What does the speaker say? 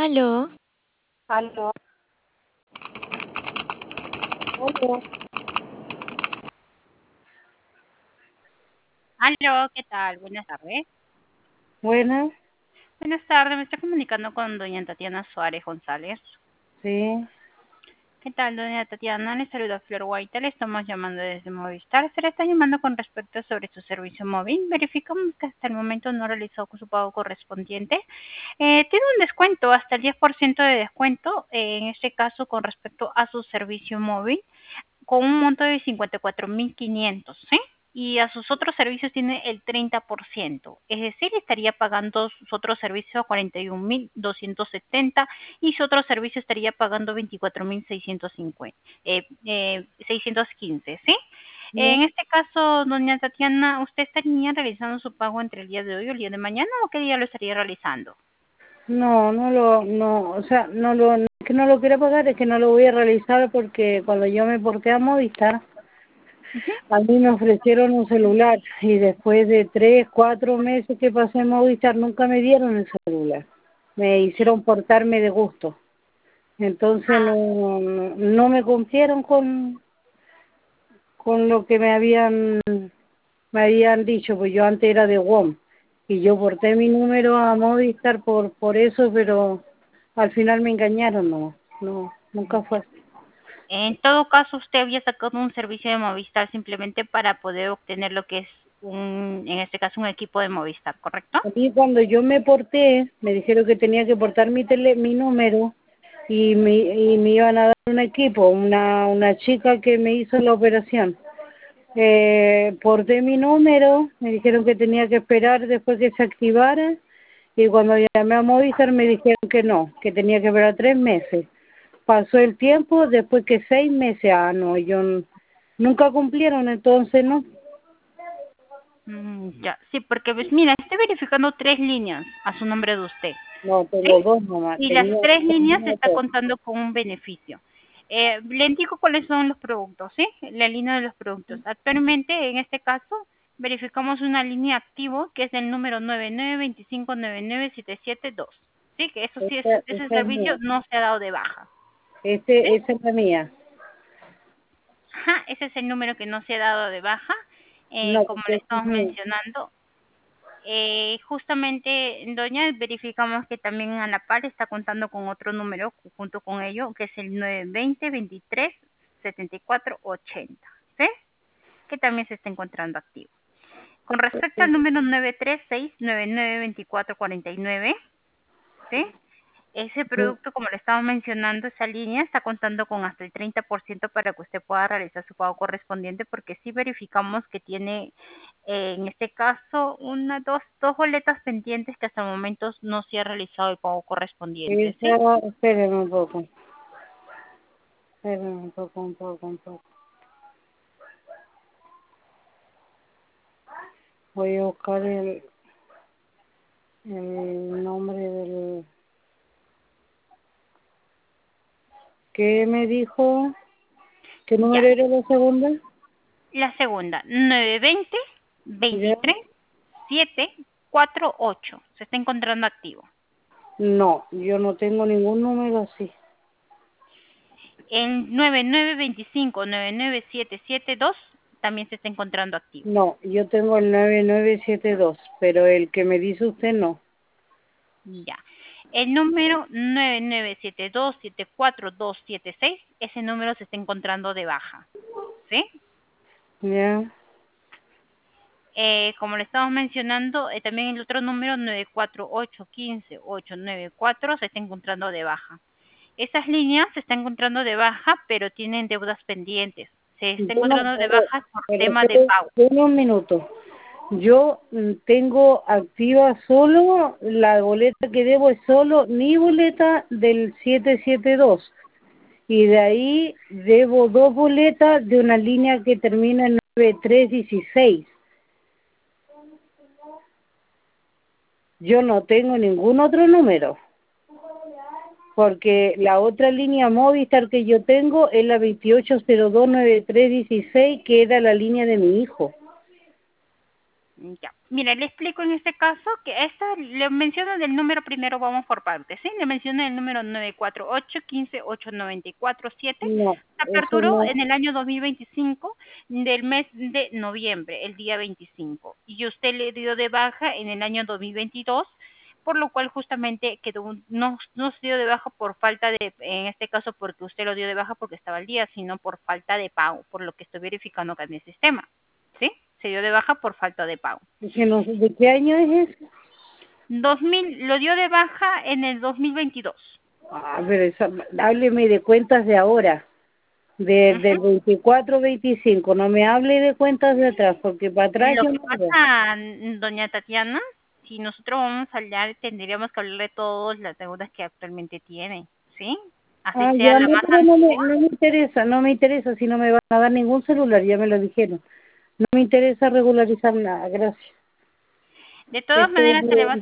Aló, Aló, aló. Aló, ¿qué tal? Buenas tardes. Buenas, Buenas tardes, me estoy comunicando con doña Tatiana Suárez González. sí. ¿Qué tal, doña Tatiana? Le saluda Flor Guaita, le estamos llamando desde Movistar. Se le está llamando con respecto sobre su servicio móvil. Verificamos que hasta el momento no ha realizado su pago correspondiente. Tiene un descuento, hasta el 10% de descuento, en este caso con respecto a su servicio móvil, con un monto de 54.500, ¿sí? Y a sus otros servicios tiene el 30%, es decir, estaría pagando sus otros servicios 41.270 y su otro servicio estaría pagando 24.650, 615, ¿sí? ¿No? En este caso, doña Tatiana, ¿usted estaría realizando su pago entre el día de hoy o el día de mañana o qué día lo estaría realizando? No, o sea, es que no lo quiero pagar, es que no lo voy a realizar porque cuando yo me porté a Movistar, Ujú. a mí me ofrecieron un celular y después de 3, 4 meses que pasé en Movistar nunca me dieron el celular. Me hicieron portarme de gusto. Entonces Ah, no me cumplieron con lo que me habían dicho, pues yo antes era de WOM y yo porté mi número a Movistar por eso, pero al final me engañaron, no, nunca fue así. en todo caso, usted había sacado un servicio de Movistar simplemente para poder obtener lo que es en este caso, un equipo de Movistar, ¿correcto? A mí cuando yo me porté, me dijeron que tenía que portar mi número y me iban a dar un equipo, una chica que me hizo la operación. Porté mi número, me dijeron que tenía que esperar después que se activara y cuando llamé a Movistar me dijeron que no, que tenía que esperar 3 meses. Pasó el tiempo, después que 6 meses, no, nunca cumplieron, entonces no, Ya, sí, porque pues mira, estoy verificando 3 líneas a su nombre de usted, no, ¿sí? tengo dos nomás, Y las tres líneas se tenía está dos. contando con un beneficio. Le indico cuáles son los productos, ¿sí? La línea de los productos. Actualmente, en este caso, verificamos una línea activo que es el número 9925997772, ¿sí? Que eso sí, ese Esa es servicio mía, no se ha dado de baja, ¿sí? esa es la mía. Ajá, ese es el número que no se ha dado de baja, No, como porque le esa es estamos mía. mencionando. Justamente, doña, verificamos que también a la par está contando con otro número junto con ello, que es el 920-23-7480, ¿sí? Que también se está encontrando activo. Con respecto al número 936-992449, ¿sí? Ese producto, como le estaba mencionando, esa línea está contando con hasta el 30% para que usted pueda realizar su pago correspondiente, porque sí verificamos que tiene, en este caso, dos boletas pendientes que hasta el momento no se ha realizado el pago correspondiente, ¿sí? Espérenme un poco. Voy a buscar el nombre del... ¿Qué me dijo? ¿Qué Ya. número era la segunda? La segunda, 920 ¿Ya? 23 748. Se está encontrando activo. No, yo no tengo ningún número así. El 9925-99772 también se está encontrando activo. No, yo tengo el 9972, pero el que me dice usted no. Ya. El número 997274276, ese número se está encontrando de baja, ¿sí? ¿Ya? Como le estamos mencionando, también el otro número 94815-894 se está encontrando de baja. Esas líneas se están encontrando de baja, pero tienen deudas pendientes. Se está Yo no, encontrando de baja por pero tema de pago. espere un minuto. Yo tengo activa solo, la boleta que debo es solo mi boleta del 772. Y de ahí debo dos boletas de una línea que termina en 9316. Yo no tengo ningún otro número, porque la otra línea Movistar que yo tengo es la 28029316, que era la línea de mi hijo. Ya, mira, le explico en este caso que esta, le menciono del número primero, vamos por partes, ¿sí? Le menciono el número 948-15-894-7, No, se eso aperturó no. en el año 2025 del mes de noviembre, el día 25, y usted le dio de baja en el año 2022, por lo cual justamente quedó no se dio de baja por falta de, en este caso porque usted lo dio de baja porque estaba al día, sino por falta de pago, por lo que estoy verificando acá en el sistema, ¿sí? Se dio de baja por falta de pago. Es que no sé, ¿de qué año es eso? 2000, lo dio de baja en el 2022. Ah, pero hábleme de cuentas de ahora, del Ujú. 24-25, no me hable de cuentas de atrás, porque para atrás Lo yo que no veo. pasa, doña Tatiana, si nosotros vamos a hablar, tendríamos que hablar de todas las deudas que actualmente tiene, ¿sí? Así Ah, sea ya la no, más pero antigua. no me interesa, no me interesa si no me van a dar ningún celular, ya me lo dijeron. No me interesa regularizar nada, gracias. De todas Estoy maneras, se le va a bien.